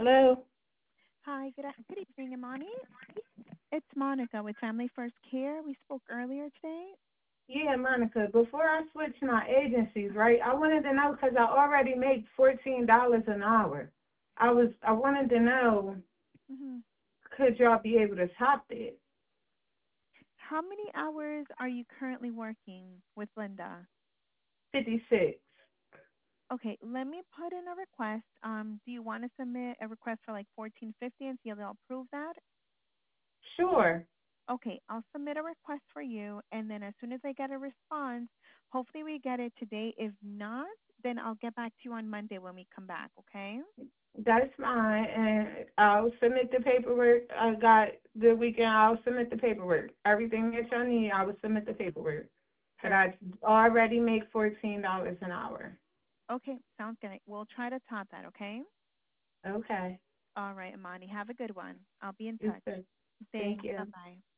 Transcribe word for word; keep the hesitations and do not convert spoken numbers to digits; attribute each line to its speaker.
Speaker 1: Hello?
Speaker 2: Hi, good, af- good evening, Imani. It's Monica with Family First Care. We spoke earlier today.
Speaker 1: Yeah, Monica, before I switch my agencies, right, I wanted to know because I already make fourteen dollars an hour. I was I wanted to know,
Speaker 2: hmm
Speaker 1: could y'all be able to top that?
Speaker 2: How many hours are you currently working with Linda?
Speaker 1: fifty-six.
Speaker 2: Okay, let me put in a request. Um, do you want to submit a request for like fourteen fifty and see if they'll approve that?
Speaker 1: Sure.
Speaker 2: Okay, I'll submit a request for you, and then as soon as I get a response, hopefully we get it today. If not, then I'll get back to you on Monday when we come back. Okay?
Speaker 1: That's fine, and I'll submit the paperwork. I got the weekend. I'll submit the paperwork. Everything that y'all need, I will submit the paperwork. But I
Speaker 2: Perfect.
Speaker 1: already make fourteen dollars an hour.
Speaker 2: Okay, sounds good. We'll try to top that. Okay?
Speaker 1: Okay.
Speaker 2: All right, Amani. Have a good one. I'll be in
Speaker 1: You
Speaker 2: touch.
Speaker 1: said, thank
Speaker 2: Thanks.
Speaker 1: you.
Speaker 2: Bye-bye.